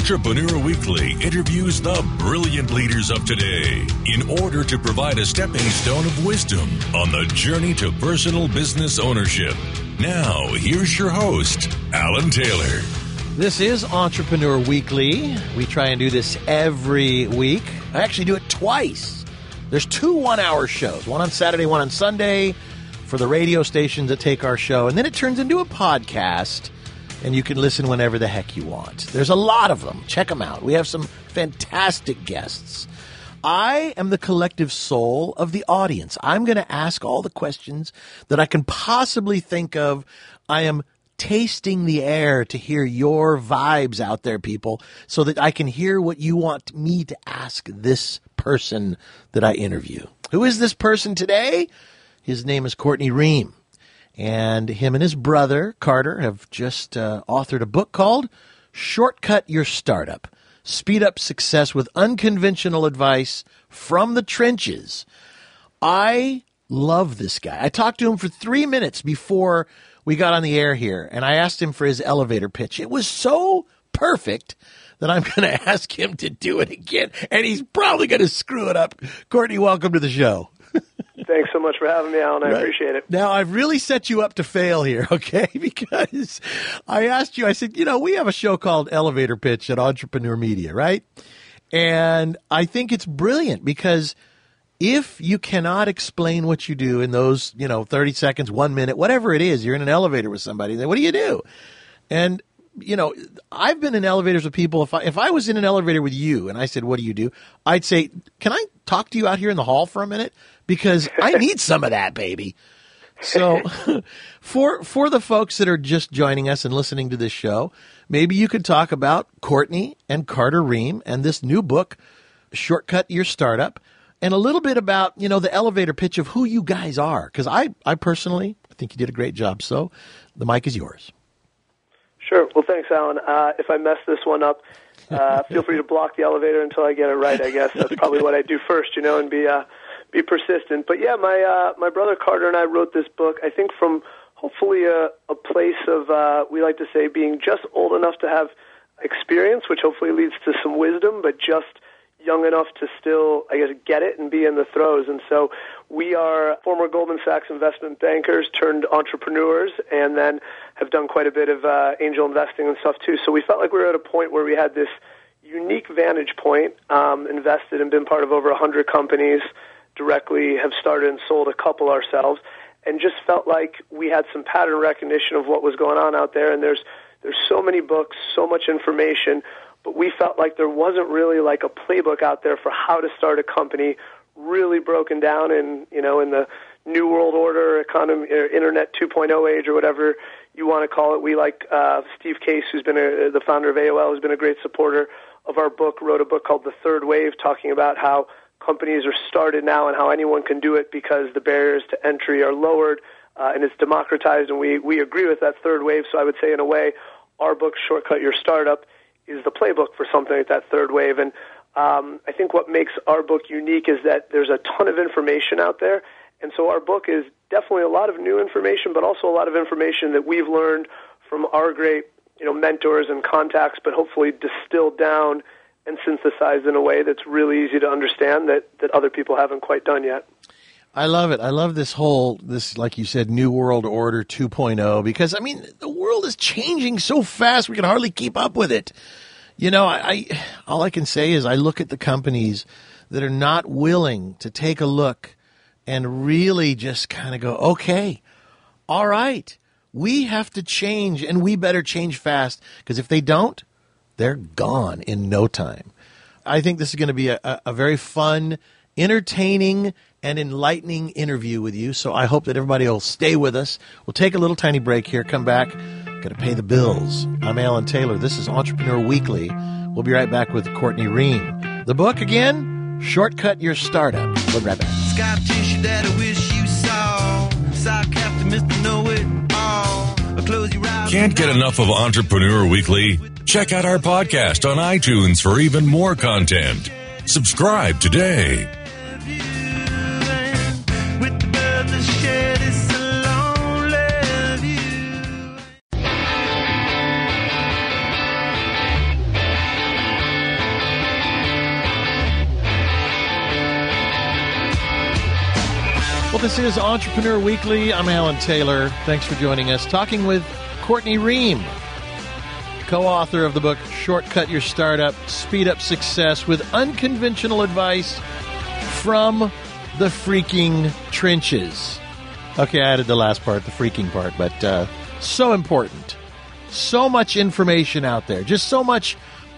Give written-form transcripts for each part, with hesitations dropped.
Entrepreneur Weekly interviews the brilliant leaders of today in order to provide a stepping stone of wisdom on the journey to personal business ownership. Now, here's your host, Alan Taylor. This is Entrepreneur Weekly. We try and do this every week. I actually do it twice. There's 2 one-hour shows, one on Saturday, one on Sunday, for the radio stations that take our show. And then it turns into a podcast, and you can listen whenever the heck you want. There's a lot of them. Check them out. We have some fantastic guests. I am the collective soul of the audience. I'm going to ask all the questions that I can possibly think of. I am tasting the air to hear your vibes out there, people, so that I can hear what you want me to ask this person that I interview. Who is this person today? His name is Courtney Ream. And him and his brother, Carter, have just authored a book called Shortcut Your Startup. Speed up success with unconventional advice from the trenches. I love this guy. I talked to him for 3 minutes before we got on the air here, and I asked him for his elevator pitch. It was so perfect that I'm going to ask him to do it again, and he's probably going to screw it up. Courtney, welcome to the show. Thanks so much for having me, Alan. I appreciate it. Now, I've really set you up to fail here, okay? Because I asked you, I said, we have a show called Elevator Pitch at Entrepreneur Media, right? And I think it's brilliant because if you cannot explain what you do in those, 30 seconds, 1 minute, whatever it is, you're in an elevator with somebody, then what do you do? And, I've been in elevators with people. If I was in an elevator with you and I said, what do you do? I'd say, can I talk to you out here in the hall for a minute? Because I need some of that, baby. So for the folks that are just joining us and listening to this show, maybe you could talk about Courtney and Carter Ream and this new book, Shortcut Your Startup, and a little bit about, the elevator pitch of who you guys are. Because I personally think you did a great job. So the mic is yours. Sure. Well, thanks, Alan. If I mess this one up, feel free to block the elevator until I get it right, I guess. That's probably what I do first, and be persistent. But yeah, my brother Carter and I wrote this book, I think from hopefully a place of, we like to say, being just old enough to have experience, which hopefully leads to some wisdom, but just young enough to still, I guess, get it and be in the throes. And so we are former Goldman Sachs investment bankers turned entrepreneurs and then have done quite a bit of angel investing and stuff too. So we felt like we were at a point where we had this unique vantage point, invested and been part of over 100 companies, directly have started and sold a couple ourselves, and just felt like we had some pattern recognition of what was going on out there. And there's so many books, so much information, but we felt like there wasn't really like a playbook out there for how to start a company really broken down in the New World Order economy, or Internet 2.0 age, or whatever you want to call it. We like Steve Case, who's been the founder of AOL, who's been a great supporter of our book, wrote a book called The Third Wave, talking about how companies are started now and how anyone can do it because the barriers to entry are lowered and it's democratized. And we agree with that third wave. So I would say, in a way, our book, Shortcut Your Startup, is the playbook for something like that third wave. And I think what makes our book unique is that there's a ton of information out there. And so our book is definitely a lot of new information, but also a lot of information that we've learned from our great mentors and contacts, but hopefully distilled down and synthesized in a way that's really easy to understand that other people haven't quite done yet. I love it. I love this, like you said, New World Order 2.0, because, the world is changing so fast we can hardly keep up with it. All I can say is I look at the companies that are not willing to take a look and really just kind of go, okay, all right, we have to change, and we better change fast, because if they don't, they're gone in no time. I think this is going to be a very fun, entertaining, and enlightening interview with you. So I hope that everybody will stay with us. We'll take a little tiny break here, come back. Got to pay the bills. I'm Alan Taylor. This is Entrepreneur Weekly. We'll be right back with Courtney Ream. The book again, Shortcut Your Startup. We'll be right back. Scar tissue that I wish you saw. Sarcastic Mr. Know-It-All. Close your eyes. Can't get enough of Entrepreneur Weekly? Check out our podcast on iTunes for even more content. Subscribe today. Well, this is Entrepreneur Weekly. I'm Alan Taylor. Thanks for joining us. Talking with Courtney Ream, co-author of the book Shortcut Your Startup, Speed Up Success with Unconventional Advice from the Freaking Trenches. Okay, I added the last part, the freaking part, but so important. So much information out there. Just so much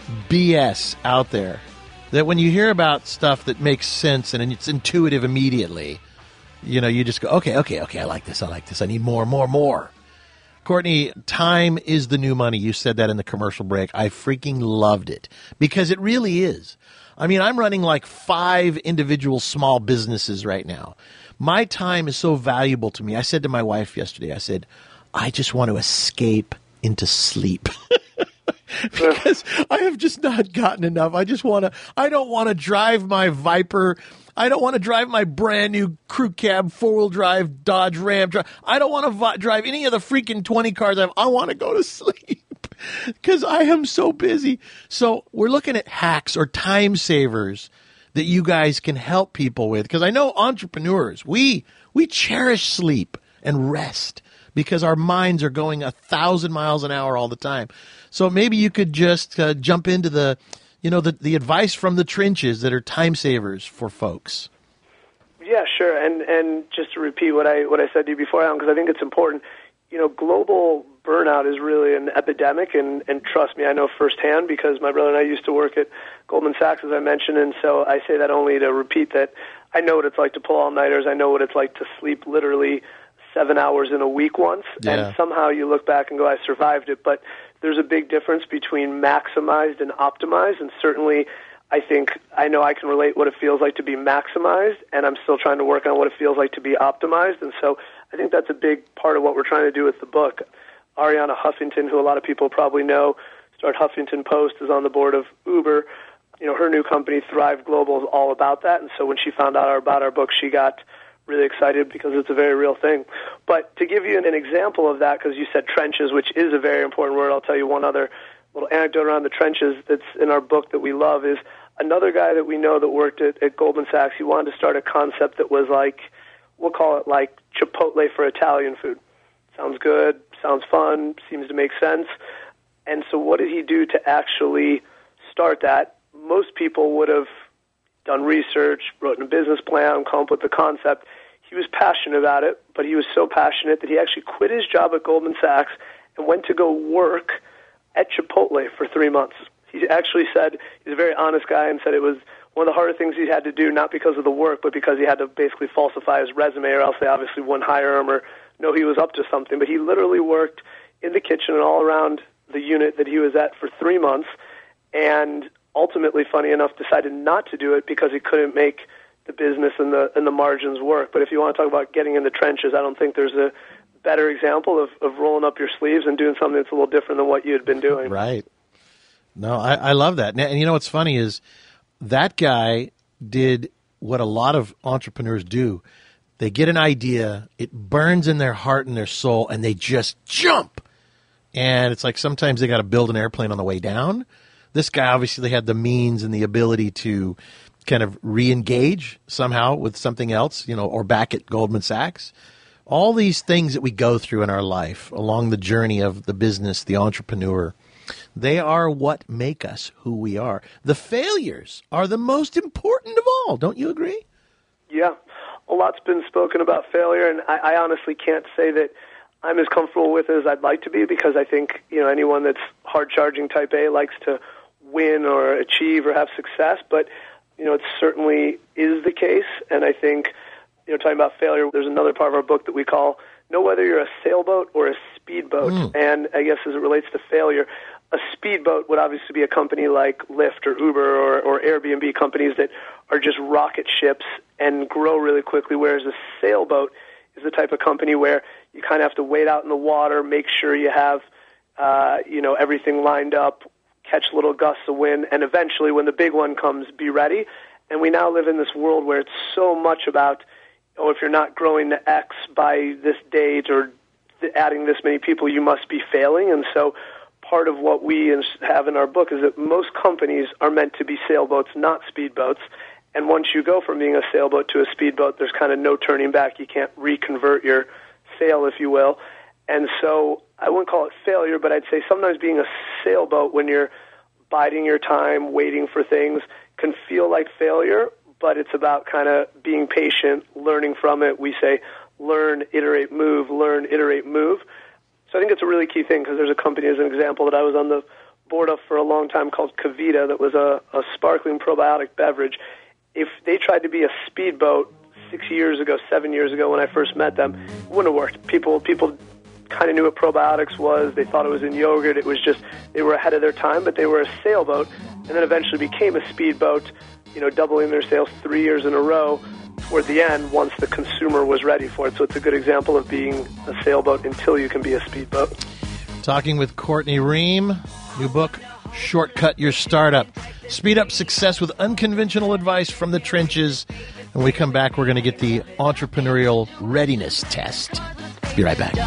BS out there that when you hear about stuff that makes sense and it's intuitive immediately, you just go, okay, I like this. I need more. Courtney, time is the new money. You said that in the commercial break. I freaking loved it because it really is. I mean, I'm running like 5 individual small businesses right now. My time is so valuable to me. I said to my wife yesterday, I said, I just want to escape into sleep. Because I have just not gotten enough. I don't want to drive my Viper. I don't want to drive my brand new crew cab 4-wheel drive Dodge Ram. I don't want to drive any of the freaking 20 cars I have. I want to go to sleep because I am so busy. So we're looking at hacks or time savers that you guys can help people with. Because I know entrepreneurs, we cherish sleep and rest because our minds are going 1,000 miles an hour all the time. So maybe you could just jump into the advice from the trenches that are time savers for folks. Yeah, sure. And just to repeat what I said to you before, Alan, because I think it's important. Global burnout is really an epidemic, and trust me, I know firsthand because my brother and I used to work at Goldman Sachs, as I mentioned, and so I say that only to repeat that I know what it's like to pull all-nighters. I know what it's like to sleep literally 7 hours in a week once, and somehow you look back and go, I survived it. But there's a big difference between maximized and optimized, and certainly I know I can relate what it feels like to be maximized, and I'm still trying to work on what it feels like to be optimized, and so I think that's a big part of what we're trying to do with the book. Arianna Huffington, who a lot of people probably know, started Huffington Post, is on the board of Uber. Her new company, Thrive Global, is all about that, and so when she found out about our book, she got really excited because it's a very real thing. But to give you an example of that, because you said trenches, which is a very important word, I'll tell you one other little anecdote around the trenches that's in our book that we love is another guy that we know that worked at Goldman Sachs. He wanted to start a concept that was like, we'll call it like Chipotle for Italian food. Sounds good, sounds fun, seems to make sense. And so what did he do to actually start that? Most people would have done research, wrote in a business plan, come up with the concept. He was passionate about it, but he was so passionate that he actually quit his job at Goldman Sachs and went to go work at Chipotle for 3 months. He actually said, he's a very honest guy, and said it was one of the harder things he had to do, not because of the work, but because he had to basically falsify his resume, or else they obviously wouldn't hire him or know he was up to something. But he literally worked in the kitchen and all around the unit that he was at for 3 months, and ultimately, funny enough, decided not to do it because he couldn't make the business and the margins work. But if you want to talk about getting in the trenches, I don't think there's a better example of rolling up your sleeves and doing something that's a little different than what you had been doing. Right. No, I love that. And what's funny is that guy did what a lot of entrepreneurs do. They get an idea, it burns in their heart and their soul, and they just jump. And it's like sometimes they got to build an airplane on the way down. This guy obviously had the means and the ability to kind of re-engage somehow with something else, or back at Goldman Sachs. All these things that we go through in our life along the journey of the business, the entrepreneur, they are what make us who we are. The failures are the most important of all. Don't you agree? Yeah. A lot's been spoken about failure, and I honestly can't say that I'm as comfortable with it as I'd like to be, because I think anyone that's hard-charging type A likes to win or achieve or have success, but it certainly is the case. And I think talking about failure, there's another part of our book that we call Know Whether You're a Sailboat or a Speedboat. And I guess as it relates to failure, a speedboat would obviously be a company like Lyft or Uber or Airbnb, companies that are just rocket ships and grow really quickly, whereas a sailboat is the type of company where you kind of have to wait out in the water, make sure you have everything lined up, catch little gusts of wind, and eventually when the big one comes, be ready. And we now live in this world where it's so much about, if you're not growing to X by this date or adding this many people, you must be failing. And so part of what we have in our book is that most companies are meant to be sailboats, not speedboats. And once you go from being a sailboat to a speedboat, there's kind of no turning back. You can't reconvert your sail, if you will. And so I wouldn't call it failure, but I'd say sometimes being a sailboat when you're biding your time, waiting for things, can feel like failure, but it's about kind of being patient, learning from it. We say learn, iterate, move, learn, iterate, move. So I think it's a really key thing because there's a company, as an example, that I was on the board of for a long time called Kavita that was a sparkling probiotic beverage. If they tried to be a speedboat 6 years ago, 7 years ago when I first met them, it wouldn't have worked. People kind of knew what probiotics was. They thought it was in yogurt. It was just they were ahead of their time, but they were a sailboat and then eventually became a speedboat, doubling their sales 3 years in a row toward the end once the consumer was ready for it. So it's a good example of being a sailboat until you can be a speedboat. Talking with Courtney Ream, new book, Shortcut Your Startup. Speed up success with unconventional advice from the trenches. When we come back, we're going to get the entrepreneurial readiness test. Be right back.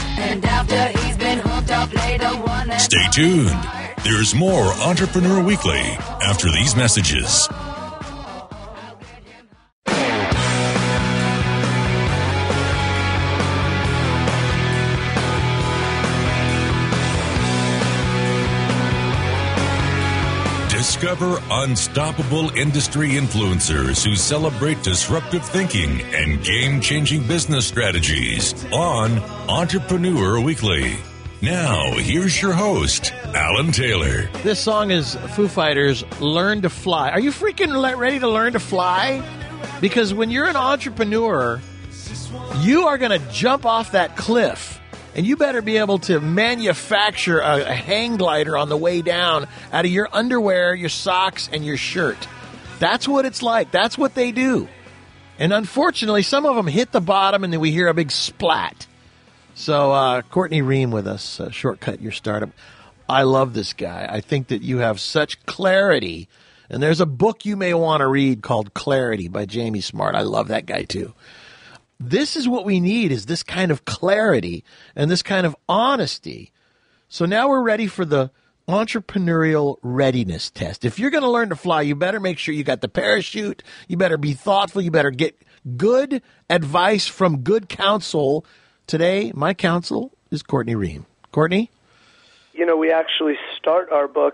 Stay tuned. There's more Entrepreneur Weekly after these messages. Discover unstoppable industry influencers who celebrate disruptive thinking and game-changing business strategies on Entrepreneur Weekly. Now, here's your host, Alan Taylor. This song is Foo Fighters' Learn to Fly. Are you freaking ready to learn to fly? Because when you're an entrepreneur, you are going to jump off that cliff. And you better be able to manufacture a hang glider on the way down out of your underwear, your socks, and your shirt. That's what it's like. That's what they do. And unfortunately, some of them hit the bottom and then we hear a big splat. So Courtney Ream with us, Shortcut Your Startup. I love this guy. I think that you have such clarity. And there's a book you may want to read called Clarity by Jamie Smart. I love that guy too. This is what we need, is this kind of clarity and this kind of honesty. So now we're ready for the entrepreneurial readiness test. If you're going to learn to fly, you better make sure you got the parachute. You better be thoughtful. You better get good advice from good counsel. Today, my counsel is Courtney Ream. Courtney? We actually start our book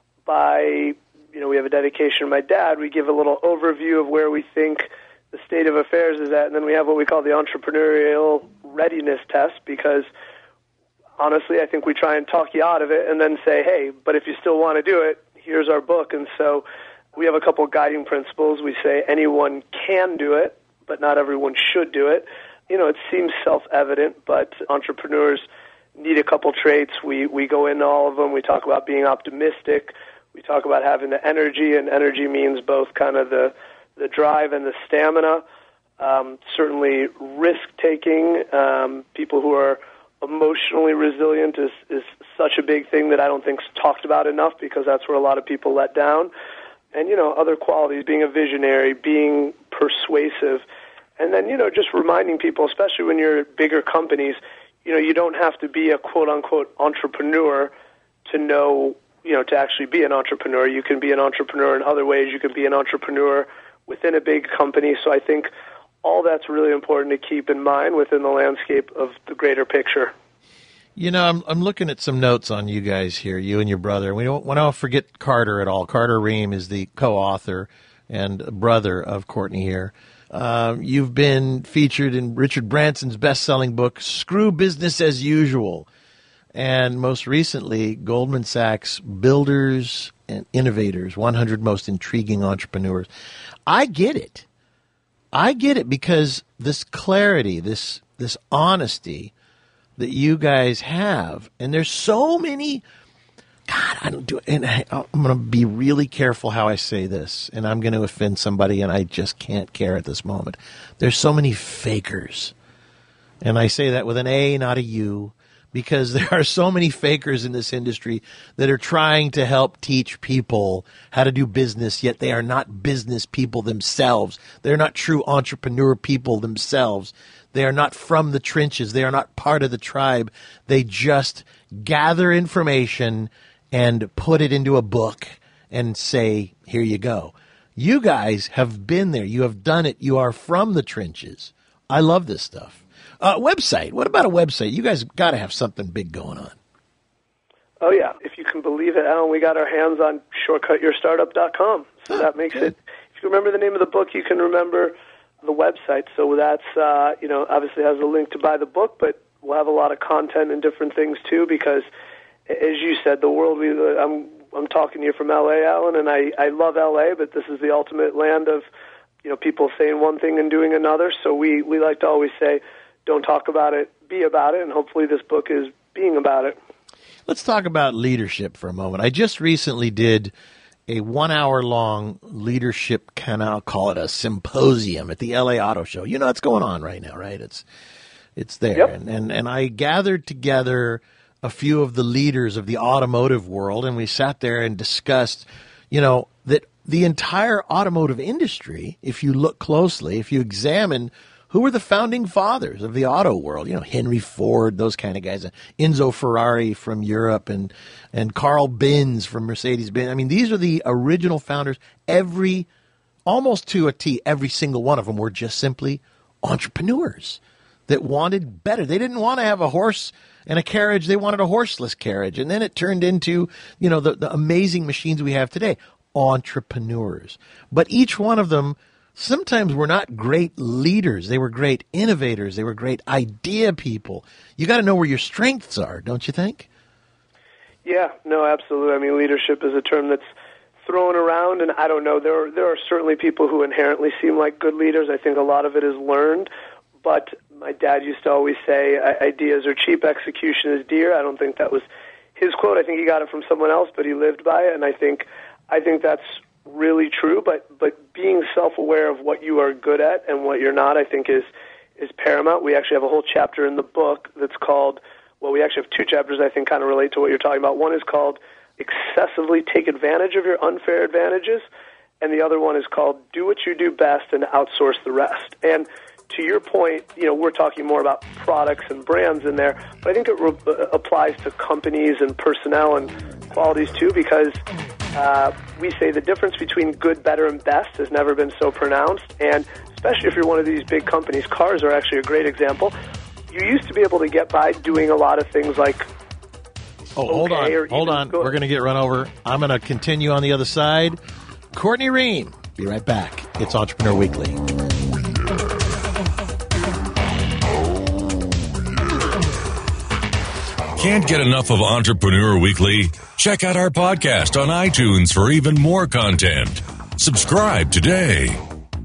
by, we have a dedication to my dad. We give a little overview of where we think the state of affairs is at, and then we have what we call the entrepreneurial readiness test, because honestly, I think we try and talk you out of it and then say, hey, but if you still want to do it, here's our book. And so we have a couple guiding principles. We say anyone can do it, but not everyone should do it. It seems self-evident, but entrepreneurs need a couple traits. We go into all of them. We talk about being optimistic. We talk about having the energy, and energy means both kind of the drive and the stamina, certainly risk-taking. People who are emotionally resilient is such a big thing that I don't think is talked about enough, because that's where a lot of people let down. And, other qualities, being a visionary, being persuasive, and then, just reminding people, especially when you're at bigger companies, you don't have to be a quote-unquote entrepreneur to know, to actually be an entrepreneur. You can be an entrepreneur in other ways. You can be an entrepreneur within a big company. So I think all that's really important to keep in mind within the landscape of the greater picture. I'm looking at some notes on you guys here, you and your brother. We don't want to forget Carter at all. Carter Ream is the co-author and brother of Courtney here. You've been featured in Richard Branson's best-selling book, Screw Business as Usual. And most recently, Goldman Sachs Builders and Innovators, 100 Most Intriguing Entrepreneurs. I get it. Because this clarity, this honesty that you guys have, and there's so many, God, I don't do it. And I'm going to be really careful how I say this, and I'm going to offend somebody, and I just can't care at this moment. There's so many fakers. And I say that with an A, not a U, because there are so many fakers in this industry that are trying to help teach people how to do business, yet they are not business people themselves. They're not true entrepreneur people themselves. They are not from the trenches. They are not part of the tribe. They just gather information and put it into a book and say, here you go. You guys have been there. You have done it. You are from the trenches. I love this stuff. Website. What about a website? You guys got to have something big going on. Oh, yeah. If you can believe it, Alan, we got our hands on shortcutyourstartup.com. So that makes it, if you remember the name of the book, you can remember the website. So that's, obviously has a link to buy the book, but we'll have a lot of content and different things, too, because, as you said, the world I'm talking to you from L.A., Alan, and I love L.A., but this is the ultimate land of, people saying one thing and doing another. So we like to always say, don't talk about it, be about it, and hopefully this book is being about it. Let's talk about leadership for a moment. I just recently did a 1-hour-long leadership, I'll call it a symposium at the LA Auto Show. You know what's going on right now, right? It's there. Yep. And I gathered together a few of the leaders of the automotive world, and we sat there and discussed, that the entire automotive industry, if you look closely, if you examine who were the founding fathers of the auto world, Henry Ford, those kind of guys, Enzo Ferrari from Europe, and Carl Benz from Mercedes-Benz. I mean, these are the original founders. Almost to a T, every single one of them were just simply entrepreneurs that wanted better. They didn't want to have a horse and a carriage. They wanted a horseless carriage. And then it turned into, the amazing machines we have today. Entrepreneurs. But each one of them sometimes were not great leaders. They were great innovators. They were great idea people. You got to know where your strengths are, don't you think? Yeah, no, absolutely. I mean, leadership is a term that's thrown around, and I don't know. There are certainly people who inherently seem like good leaders. I think a lot of it is learned. But my dad used to always say, ideas are cheap, execution is dear. I don't think that was his quote. I think he got it from someone else, but he lived by it, and I think that's really true. But being self-aware of what you are good at and what you're not, I think is paramount. We actually have a whole chapter in the book that's called, we actually have two chapters I think kind of relate to what you're talking about. One is called Excessively Take Advantage of Your Unfair Advantages, and the other one is called Do What You Do Best and Outsource the Rest. And to your point, we're talking more about products and brands in there, but I think it applies to companies and personnel and qualities too, because we say the difference between good, better, and best has never been so pronounced, and especially if you're one of these big companies, cars are actually a great example. You used to be able to get by doing a lot of things like hold on. We're going to get run over. I'm going to continue on the other side. Courtney Ream, be right back. It's Entrepreneur Weekly. Can't get enough of Entrepreneur Weekly? Check out our podcast on iTunes for even more content. Subscribe today.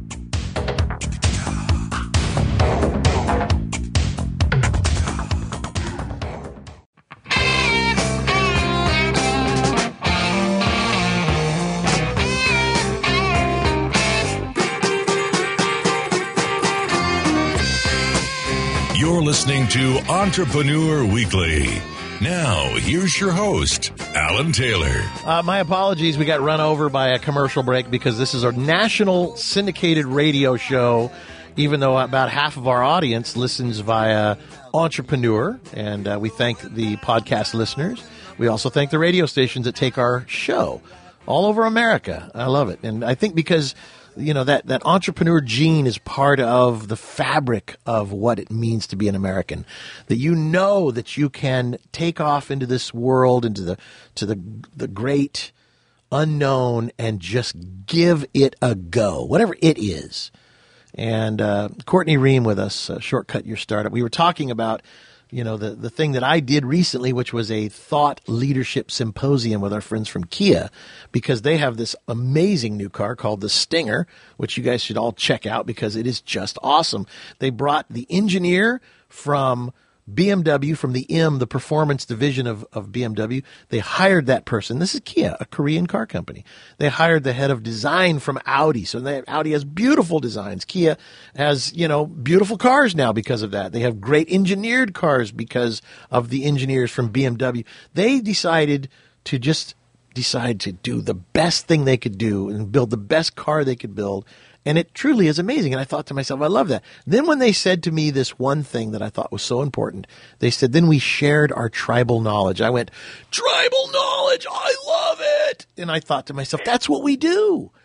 You're listening to Entrepreneur Weekly. Now, here's your host, Alan Taylor. My apologies. We got run over by a commercial break because this is our national syndicated radio show, even though about half of our audience listens via Entrepreneur, and we thank the podcast listeners. We also thank the radio stations that take our show all over America. I love it. And I think because that entrepreneur gene is part of the fabric of what it means to be an American. That that you can take off into this world, into the great unknown, and just give it a go, whatever it is. And Courtney Ream with us, Shortcut Your Startup. We were talking about the thing that I did recently, which was a thought leadership symposium with our friends from Kia, because they have this amazing new car called the Stinger, which you guys should all check out because it is just awesome. They brought the engineer from BMW, from the performance division of BMW. They hired that person. This is Kia, a Korean car company. They hired the head of design from Audi. So Audi has beautiful designs. Kia has, beautiful cars now because of that. They have great engineered cars because of the engineers from BMW. They decided to do the best thing they could do and build the best car they could build. And it truly is amazing. And I thought to myself, I love that. Then when they said to me this one thing that I thought was so important, they said, then we shared our tribal knowledge. I went, tribal knowledge, I love it. And I thought to myself, that's what we do.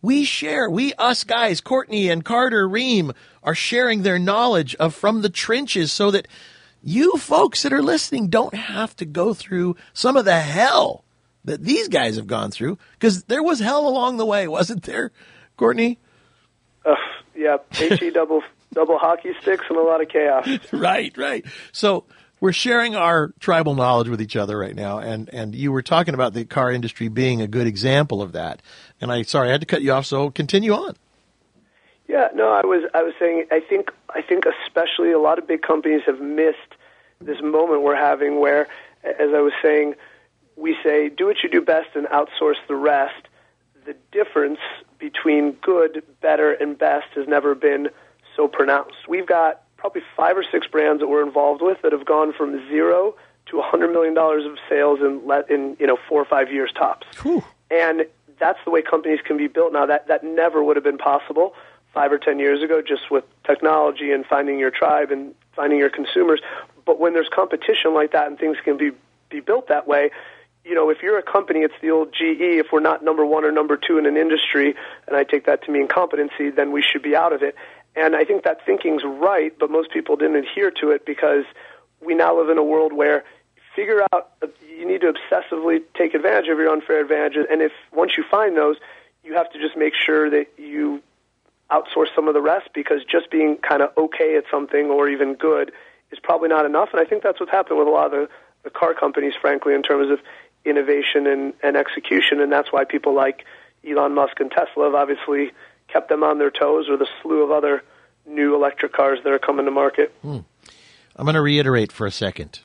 us guys, Courtney and Carter Ream, are sharing their knowledge of from the trenches so that you folks that are listening don't have to go through some of the hell that these guys have gone through, because there was hell along the way, wasn't there, Courtney? Yeah, HE double hockey sticks and a lot of chaos. Right. So we're sharing our tribal knowledge with each other right now, and you were talking about the car industry being a good example of that. And I had to cut you off, so continue on. Yeah, no, I was saying I think especially a lot of big companies have missed this moment we're having where, as I was saying, we say do what you do best and outsource the rest. The difference between good, better, and best has never been so pronounced. We've got probably 5 or 6 brands that we're involved with that have gone from zero to $100 million of sales in 4 or 5 years tops. Whew. And that's the way companies can be built now. That never would have been possible 5 or 10 years ago, just with technology and finding your tribe and finding your consumers. But when there's competition like that and things can be built that way, if you're a company, it's the old GE. If we're not number 1 or number 2 in an industry, and I take that to mean competency, then we should be out of it. And I think that thinking's right, but most people didn't adhere to it because we now live in a world where you need to obsessively take advantage of your unfair advantages. And if once you find those, you have to just make sure that you outsource some of the rest, because just being kind of okay at something or even good is probably not enough. And I think that's what's happened with a lot of the car companies, frankly, in terms of innovation and execution. And that's why people like Elon Musk and Tesla have obviously kept them on their toes, or the slew of other new electric cars that are coming to market. I'm going to reiterate for a second.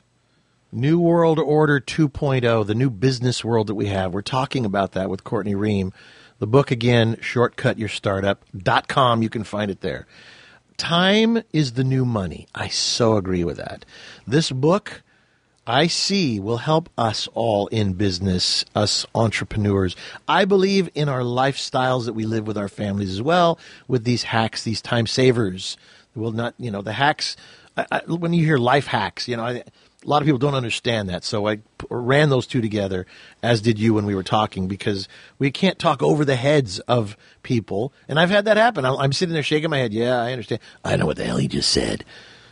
New World Order 2.0, the new business world that we have. We're talking about that with Courtney Ream. The book, again, shortcutyourStartup.com. You can find it there. Time is the new money. I so agree with that. This book, I see, will help us all in business, us entrepreneurs. I believe in our lifestyles that we live with our families as well, with these hacks, these time savers. Will not, the hacks. When you hear life hacks, a lot of people don't understand that. So I ran those two together, as did you when we were talking, because we can't talk over the heads of people. And I've had that happen. I'm sitting there shaking my head. Yeah, I understand. I know what the hell he just said.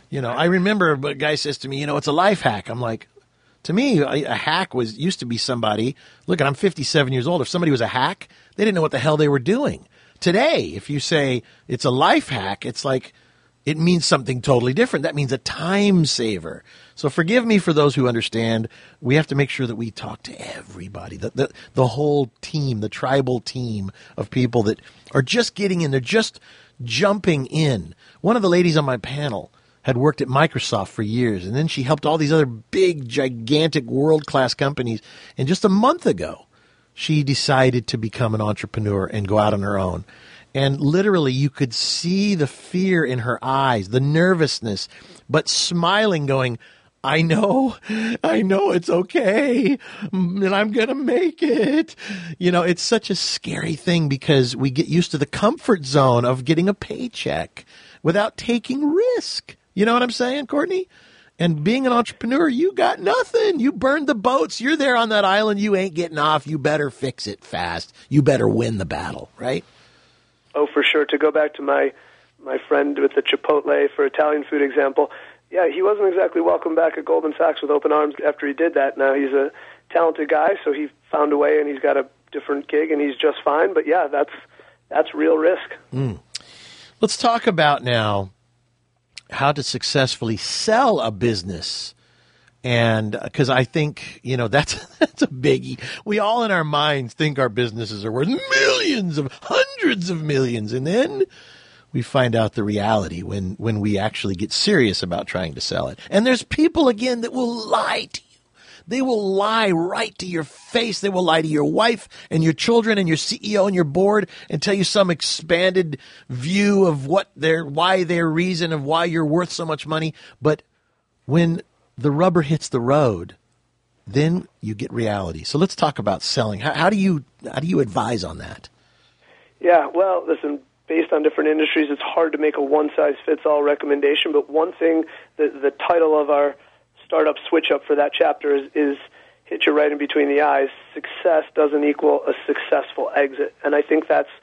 I remember a guy says to me, it's a life hack. I'm like, to me, a hack used to be somebody. Look, I'm 57 years old. If somebody was a hack, they didn't know what the hell they were doing. Today, if you say it's a life hack, it's like it means something totally different. That means a time saver. So forgive me for those who understand. We have to make sure that we talk to everybody, the whole team, the tribal team of people that are just getting in. They're just jumping in. One of the ladies on my panel had worked at Microsoft for years, and then she helped all these other big, gigantic, world-class companies. And just a month ago, she decided to become an entrepreneur and go out on her own. And literally, you could see the fear in her eyes, the nervousness, but smiling, going, I know it's okay, and I'm going to make it. It's such a scary thing because we get used to the comfort zone of getting a paycheck without taking risk. You know what I'm saying, Courtney? And being an entrepreneur, you got nothing. You burned the boats. You're there on that island. You ain't getting off. You better fix it fast. You better win the battle, right? Oh, for sure. To go back to my friend with the Chipotle for Italian food example, yeah, he wasn't exactly welcome back at Goldman Sachs with open arms after he did that. Now he's a talented guy, so he found a way and he's got a different gig and he's just fine. But yeah, that's real risk. Let's talk about now how to successfully sell a business. And because I think, that's a biggie. We all in our minds think our businesses are worth hundreds of millions. And then we find out the reality when we actually get serious about trying to sell it. And there's people, again, that will lie to you. They will lie right to your face. They will lie to your wife and your children and your CEO and your board and tell you some expanded view of why their reason of why you're worth so much money. But when the rubber hits the road, then you get reality. So let's talk about selling. How do you advise on that? Yeah, well, listen, based on different industries, it's hard to make a one-size-fits-all recommendation. But one thing, the title of our startup switch-up for that chapter is hit you right in between the eyes. Success doesn't equal a successful exit. And I think that's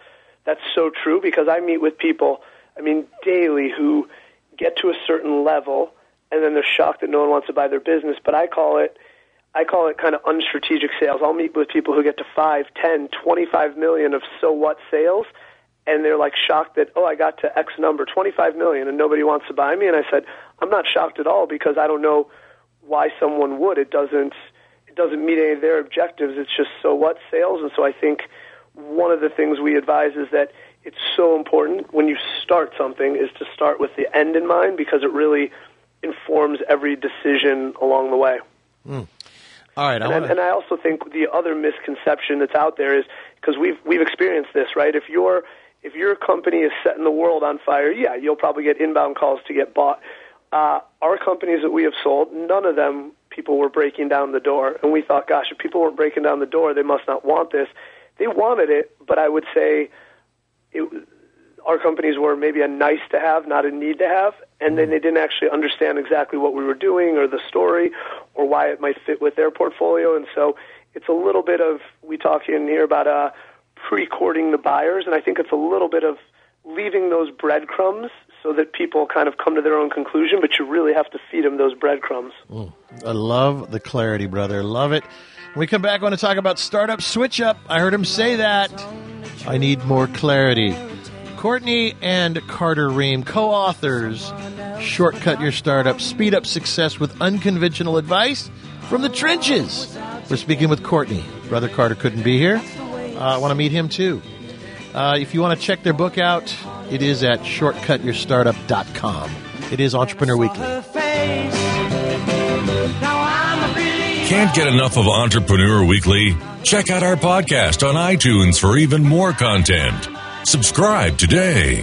that's so true, because I meet with people, daily, who get to a certain level and then they're shocked that no one wants to buy their business. But I call it kind of unstrategic sales. I'll meet with people who get to 5, 10, 25 million of so what sales, and they're like shocked that, I got to X number, 25 million, and nobody wants to buy me. And I said, I'm not shocked at all, because I don't know why someone would. It doesn't meet any of their objectives. It's just so what sales. And so I think one of the things we advise is that it's so important when you start something is to start with the end in mind, because it really informs every decision along the way. All right. And I also think the other misconception that's out there is, because we've experienced this, right? If your company is setting the world on fire, you'll probably get inbound calls to get bought. Our companies that we have sold, none of them people were breaking down the door. And we thought, gosh, if people weren't breaking down the door, they must not want this. They wanted it, but I would say our companies were maybe a nice to have, not a need to have. And then they didn't actually understand exactly what we were doing or the story or why it might fit with their portfolio. And so it's a little bit of, we talk in here about pre-courting the buyers, and I think it's a little bit of leaving those breadcrumbs so that people kind of come to their own conclusion, but you really have to feed them those breadcrumbs. I love the clarity, brother. Love it. When we come back, I want to talk about Startup Switch Up. I heard him say that. I need more clarity. Courtney and Carter Ream, co-authors, Shortcut Your Startup, Speed Up Success with Unconventional Advice from the Trenches. We're speaking with Courtney. Brother Carter couldn't be here. I want to meet him too. If you want to check their book out, it is at shortcutourstartup.com. It is Entrepreneur Weekly. Can't get enough of Entrepreneur Weekly? Check out our podcast on iTunes for even more content. Subscribe today.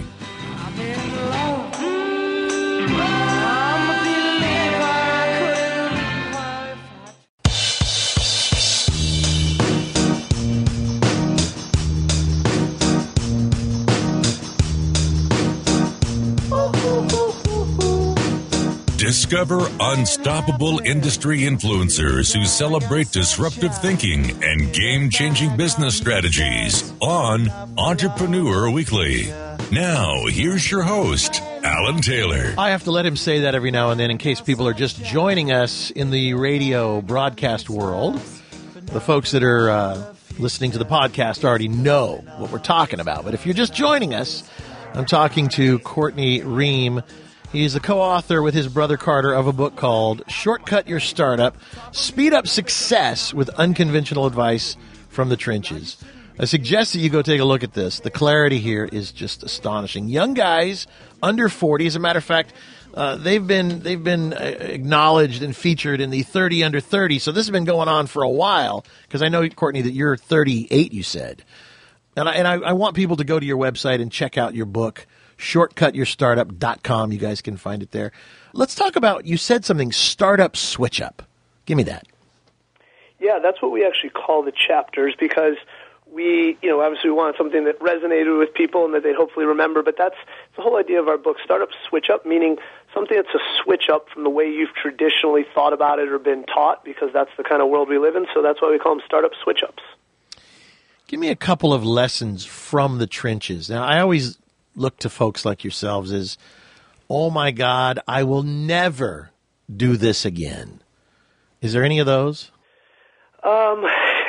Discover unstoppable industry influencers who celebrate disruptive thinking and game-changing business strategies on Entrepreneur Weekly. Now, here's your host, Alan Taylor. I have to let him say that every now and then in case people are just joining us in the radio broadcast world. The folks that are listening to the podcast already know what we're talking about. But if you're just joining us, I'm talking to Courtney Ream. He's the co-author with his brother Carter of a book called Shortcut Your Startup, Speed Up Success with Unconventional Advice from the Trenches. I suggest that you go take a look at this. The clarity here is just astonishing. Young guys, under 40. As a matter of fact, they've been acknowledged and featured in the 30 under 30. So this has been going on for a while, because I know, Courtney, that you're 38, you said. And I want people to go to your website and check out your book, shortcutourstartup.com. You guys can find it there. Let's talk about, you said something, Startup Switch Up. Give me that. Yeah, that's what we actually call the chapters, because we, obviously we want something that resonated with people and that they'd hopefully remember, but that's the whole idea of our book, Startup Switch Up, meaning something that's a switch up from the way you've traditionally thought about it or been taught, because that's the kind of world we live in, so that's why we call them Startup Switch Ups. Give me a couple of lessons from the trenches. Now, I always look to folks like yourselves as, oh my God, I will never do this again. Is there any of those? Well,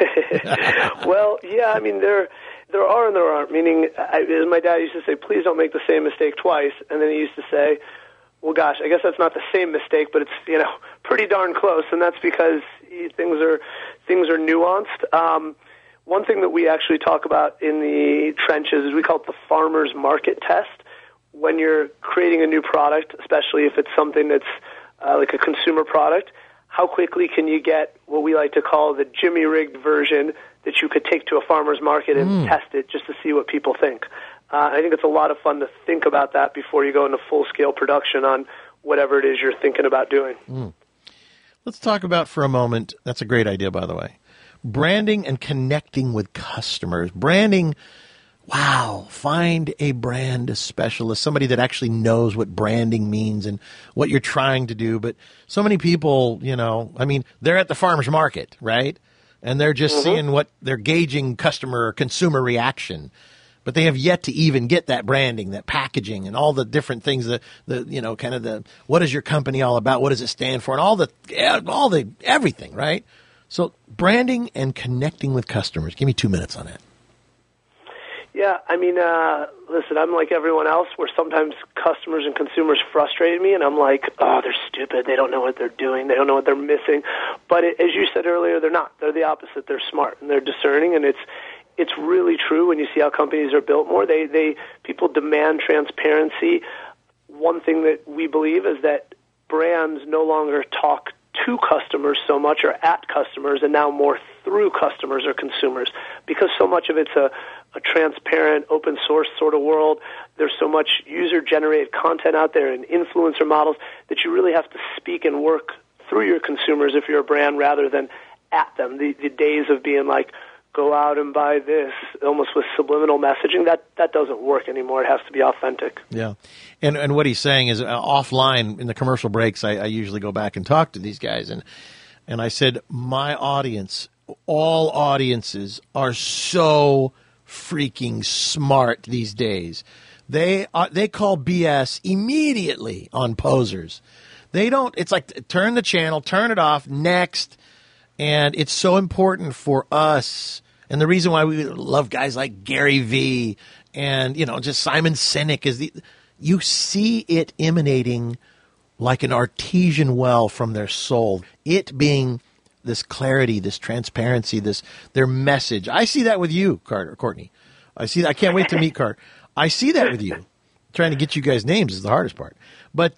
yeah, there are and there aren't, meaning, as my dad used to say, please don't make the same mistake twice, and then he used to say, well, gosh, I guess that's not the same mistake, but it's, pretty darn close, and that's because things are nuanced. One thing that we actually talk about in the trenches is we call it the farmer's market test. When you're creating a new product, especially if it's something that's like a consumer product, how quickly can you get what we like to call the jimmy-rigged version that you could take to a farmer's market and test it just to see what people think? I think it's a lot of fun to think about that before you go into full-scale production on whatever it is you're thinking about doing. Let's talk about for a moment, that's a great idea, by the way, branding and connecting with customers. Branding, wow, find a brand specialist, somebody that actually knows what branding means and what you're trying to do. But so many people, they're at the farmer's market, right? And they're just seeing what they're gauging customer or consumer reaction. but they have yet to even get that branding, that packaging, and all the different things, what is your company all about? What does it stand for? And all the everything, right? So branding and connecting with customers. Give me 2 minutes on that. Yeah, I mean, listen, I'm like everyone else where sometimes customers and consumers frustrate me, and I'm like, oh, they're stupid. They don't know what they're doing. They don't know what they're missing. But as you said earlier, they're not. They're the opposite. They're smart, and they're discerning, and it's really true when you see how companies are built more. People demand transparency. One thing that we believe is that brands no longer talk to customers so much or at customers, and now more through customers or consumers, because so much of it's a transparent, open source sort of world. There's so much user-generated content out there and influencer models that you really have to speak and work through your consumers if you're a brand rather than at them. The days of being like, go out and buy this, almost with subliminal messaging, that doesn't work anymore. It has to be authentic. Yeah. And what he's saying is offline in the commercial breaks, I usually go back and talk to these guys. And I said, my audience, all audiences are so freaking smart these days. They call BS immediately on posers. They don't, it's like turn the channel, turn it off, next. And it's so important for us. And the reason why we love guys like Gary Vee and, just Simon Sinek is you see it emanating like an artesian well from their soul. It being this clarity, this transparency, their message. I see that with you, Courtney. I can't wait to meet Carter. I see that with you. Trying to get you guys names is the hardest part. But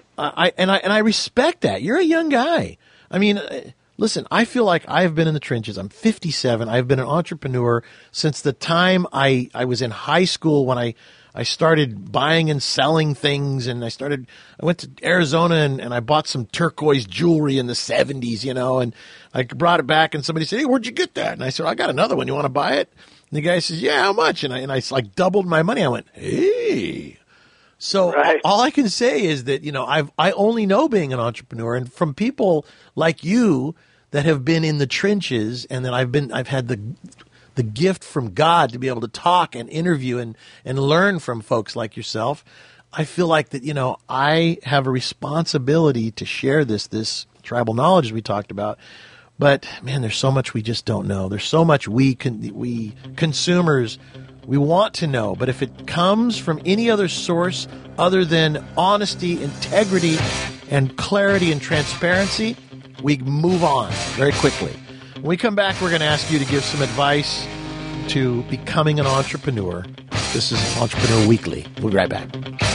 I respect that. You're a young guy. I mean, listen, I feel like I've been in the trenches. I'm 57. I've been an entrepreneur since the time I was in high school when I started buying and selling things, and I went to Arizona and I bought some turquoise jewelry in the 70s, and I brought it back and somebody said, hey, where'd you get that? And I said, I got another one. You want to buy it? And the guy says, yeah, how much? And I like doubled my money. I went, hey. So right. All I can say is that, I only know being an entrepreneur, and from people like you that have been in the trenches, and that I've had the gift from God to be able to talk and interview and learn from folks like yourself. I feel like that, I have a responsibility to share this tribal knowledge we talked about. But man, there's so much we just don't know. There's so much we consumers, we want to know. But if it comes from any other source other than honesty, integrity, and clarity and transparency, we move on very quickly. When we come back, we're going to ask you to give some advice to becoming an entrepreneur. This is Entrepreneur Weekly. We'll be right back.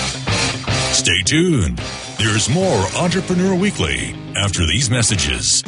Stay tuned. There's more Entrepreneur Weekly after these messages.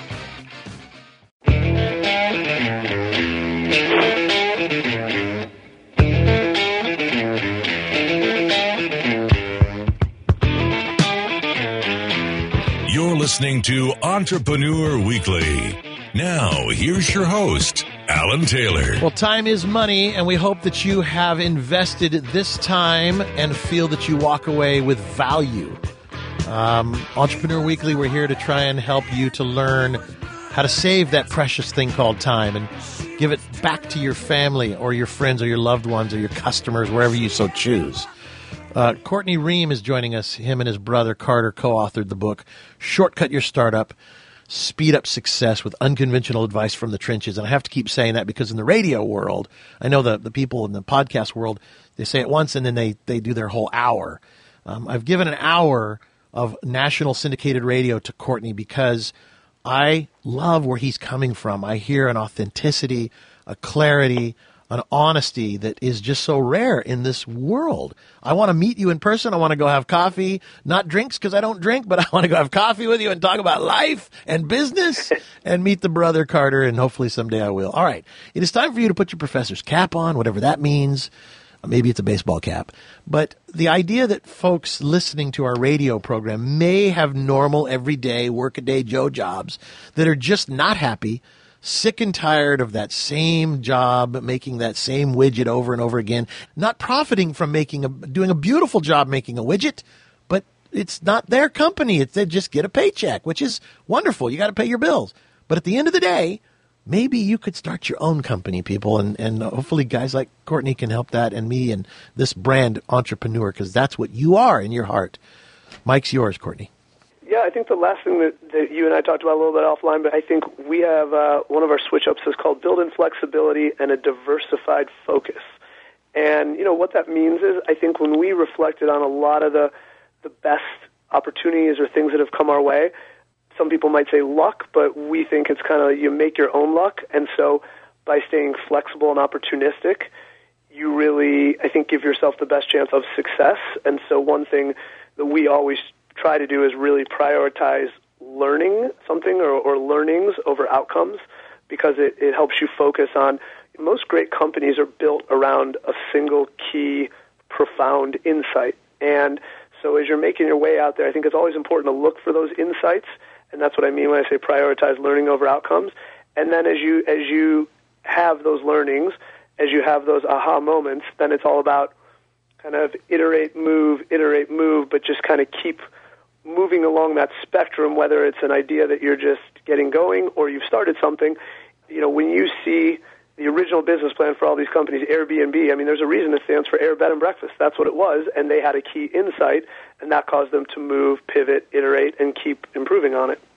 You're listening to Entrepreneur Weekly. Now, here's your host, Alan Taylor. Well, time is money, and we hope that you have invested this time and feel that you walk away with value. Entrepreneur Weekly, we're here to try and help you to learn how to save that precious thing called time and give it back to your family or your friends or your loved ones or your customers, wherever you so choose. Courtney Ream is joining us. Him and his brother Carter co-authored the book, Shortcut Your Startup, Speed Up Success with Unconventional Advice from the Trenches. And I have to keep saying that because in the radio world, I know the people in the podcast world, they say it once and then they do their whole hour. I've given an hour of national syndicated radio to Courtney because I love where he's coming from. I hear an authenticity, a clarity, an honesty that is just so rare in this world. I want to meet you in person. I want to go have coffee, not drinks because I don't drink, but I want to go have coffee with you and talk about life and business and meet the brother Carter, and hopefully someday I will. All right. It is time for you to put your professor's cap on, whatever that means. Maybe it's a baseball cap. But the idea that folks listening to our radio program may have normal, everyday, work-a-day Joe jobs that are just not happy, sick and tired of that same job, making that same widget over and over again, not profiting from doing a beautiful job making a widget, but it's not their company. They just get a paycheck, which is wonderful. You got to pay your bills. But at the end of the day, maybe you could start your own company, people, and hopefully guys like Courtney can help that, and me and this brand entrepreneur, because that's what you are in your heart. Mike's yours, Courtney. Yeah, I think the last thing that you and I talked about a little bit offline, but I think we have one of our switch-ups is called build-in flexibility and a diversified focus. And, what that means is I think when we reflected on a lot of the best opportunities or things that have come our way, some people might say luck, but we think it's kind of you make your own luck. And so by staying flexible and opportunistic, you really, I think, give yourself the best chance of success. And so one thing that we always try to do is really prioritize learning something or learnings over outcomes, because it helps you focus on, most great companies are built around a single key, profound insight. And so as you're making your way out there, I think it's always important to look for those insights, and that's what I mean when I say prioritize learning over outcomes. And then as you have those learnings, as you have those aha moments, then it's all about kind of iterate, move, but just kind of keep moving along that spectrum, whether it's an idea that you're just getting going or you've started something. When you see the original business plan for all these companies, Airbnb, I mean, there's a reason it stands for Air Bed and Breakfast. That's what it was, and they had a key insight, and that caused them to move, pivot, iterate, and keep improving on it.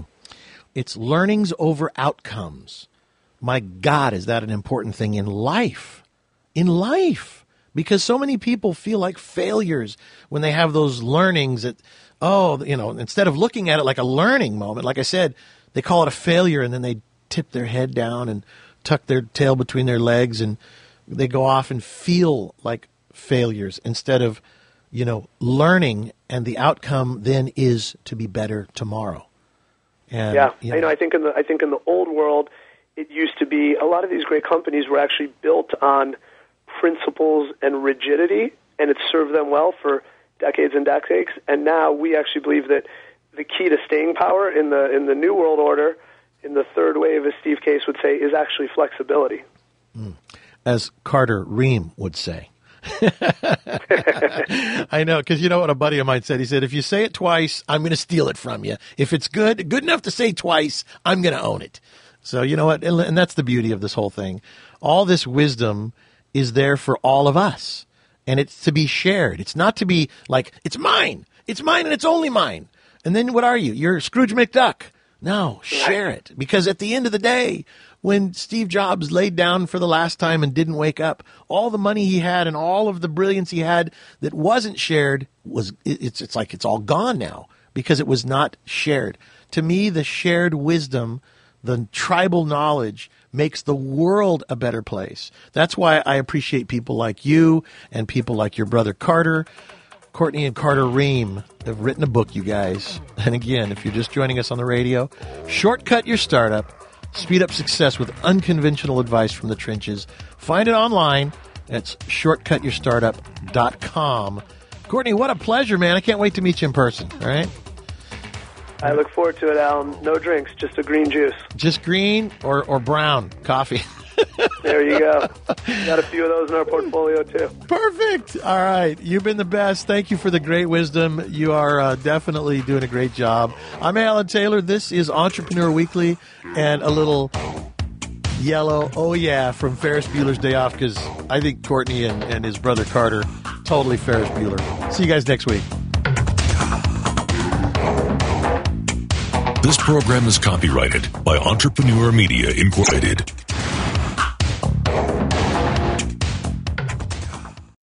It's learnings over outcomes. My God, is that an important thing in life? In life. Because so many people feel like failures when they have those learnings that, instead of looking at it like a learning moment, like I said, they call it a failure, and then they tip their head down and tuck their tail between their legs, and they go off and feel like failures instead of, learning, and the outcome then is to be better tomorrow. And, I think in the old world, it used to be a lot of these great companies were actually built on principles and rigidity, and it served them well for decades and decades. And now we actually believe that the key to staying power in the new world order, in the third wave, as Steve Case would say, is actually flexibility. As Carter Ream would say. I know, because you know what a buddy of mine said? He said, if you say it twice, I'm going to steal it from you. If it's good enough to say twice, I'm going to own it. So you know what? And that's the beauty of this whole thing. All this wisdom is there for all of us, and it's to be shared. It's not to be like, it's mine, and it's only mine. And then what are you? You're Scrooge McDuck. No, share it. Because at the end of the day, when Steve Jobs laid down for the last time and didn't wake up, all the money he had and all of the brilliance he had that wasn't shared, it's like it's all gone now because it was not shared. To me, the shared wisdom, the tribal knowledge, makes the world a better place. That's why I appreciate people like you and people like your brother Carter. Courtney and Carter Ream have written a book, you guys. And again, if you're just joining us on the radio, Shortcut Your Startup, Speed Up Success with Unconventional Advice from the Trenches. Find it online. It's shortcutyourstartup.com. Courtney, what a pleasure, man. I can't wait to meet you in person, all right? I look forward to it, Alan. No drinks, just a green juice. Just green or brown coffee. There you go. Got a few of those in our portfolio, too. Perfect. All right. You've been the best. Thank you for the great wisdom. You are definitely doing a great job. I'm Alan Taylor. This is Entrepreneur Weekly, and a little yellow, oh yeah, from Ferris Bueller's Day Off, because I think Courtney and his brother Carter, totally Ferris Bueller. See you guys next week. This program is copyrighted by Entrepreneur Media Incorporated.